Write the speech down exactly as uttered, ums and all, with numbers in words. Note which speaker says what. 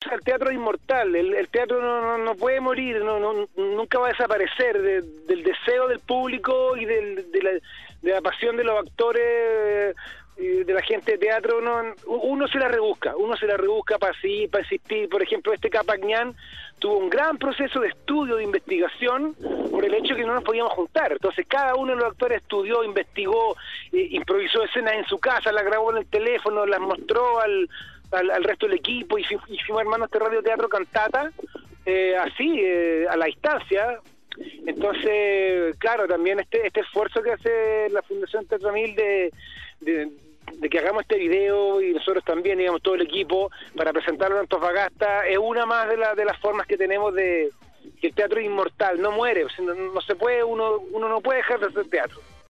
Speaker 1: sea, el teatro es inmortal, el, el teatro no, no, no puede morir, no, no, nunca va a desaparecer de, del deseo del público y del, de, la, de la pasión de los actores, eh, de la gente de teatro. No, uno se la rebusca, uno se la rebusca para sí, para existir. Por ejemplo, este Capacñán tuvo un gran proceso de estudio, de investigación, por el hecho que no nos podíamos juntar. Entonces cada uno de los actores estudió, investigó, eh, improvisó escenas en su casa, las grabó en el teléfono, las mostró al Al, al resto del equipo, y, y fuimos hermanos este Radio Teatro Cantata, eh, así, eh, a la distancia. Entonces, claro, también este este esfuerzo que hace la Fundación Teatro Mil de, de, de que hagamos este video, y nosotros también, digamos, todo el equipo, para presentarlo en Antofagasta, es una más de, la, de las formas que tenemos de que el teatro es inmortal, no muere, o sea, no, no se puede, uno, uno no puede dejar de hacer teatro.